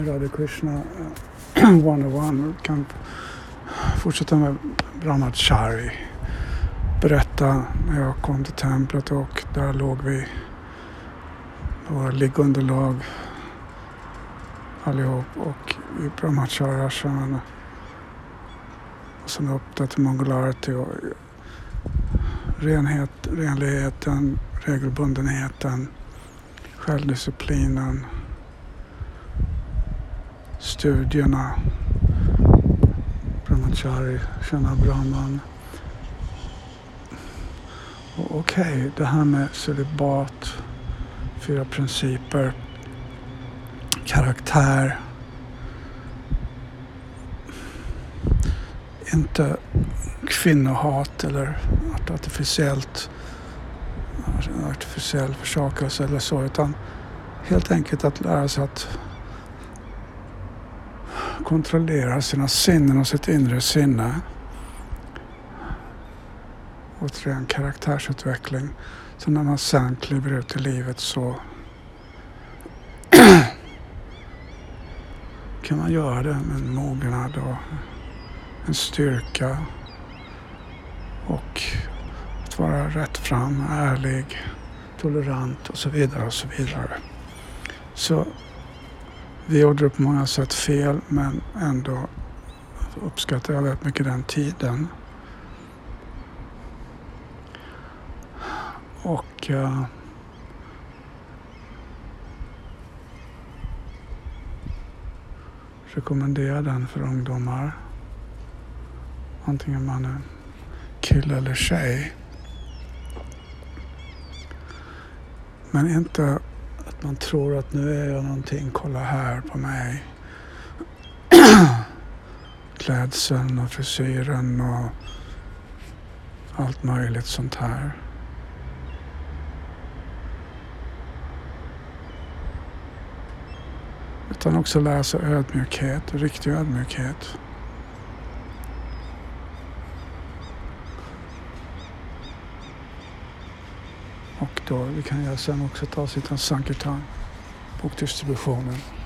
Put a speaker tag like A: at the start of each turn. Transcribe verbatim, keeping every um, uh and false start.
A: Radha Krishna etthundraett. Vi kan fortsätta med Brahmachari. Berätta när jag kom till templet och där låg vi våra liggunderlag allihop och i Brahmachari ashramen och sen upp där till Mangalarati och renhet, renligheten, regelbundenheten, självdisciplinen, studierna, Brahmachari, känna Brahman. Okej, okay, det här med celibat, fyra principer, karaktär, inte kvinnohat eller artificiellt artificiell försakelse eller så, utan helt enkelt att lära sig att kontrollera sina sinnen och sitt inre sinne. Återigen karaktärsutveckling. Så när man sen kliver ut i livet så kan man göra det med en mognad och en styrka och att vara rätt fram, ärlig, tolerant och så vidare och så vidare. Så vi gjorde det på många sätt fel, men ändå uppskattar jag väldigt mycket den tiden. Och uh, rekommenderar den för ungdomar. Antingen man är kille eller tjej. Men inte att man tror att nu är jag någonting, kolla här på mig. Klädseln och frisyren och allt möjligt sånt här. Utan också lära sig ödmjukhet, riktig ödmjukhet. Och då vi kan jag sen också ta sitt Sankirtan, bokdistributionen.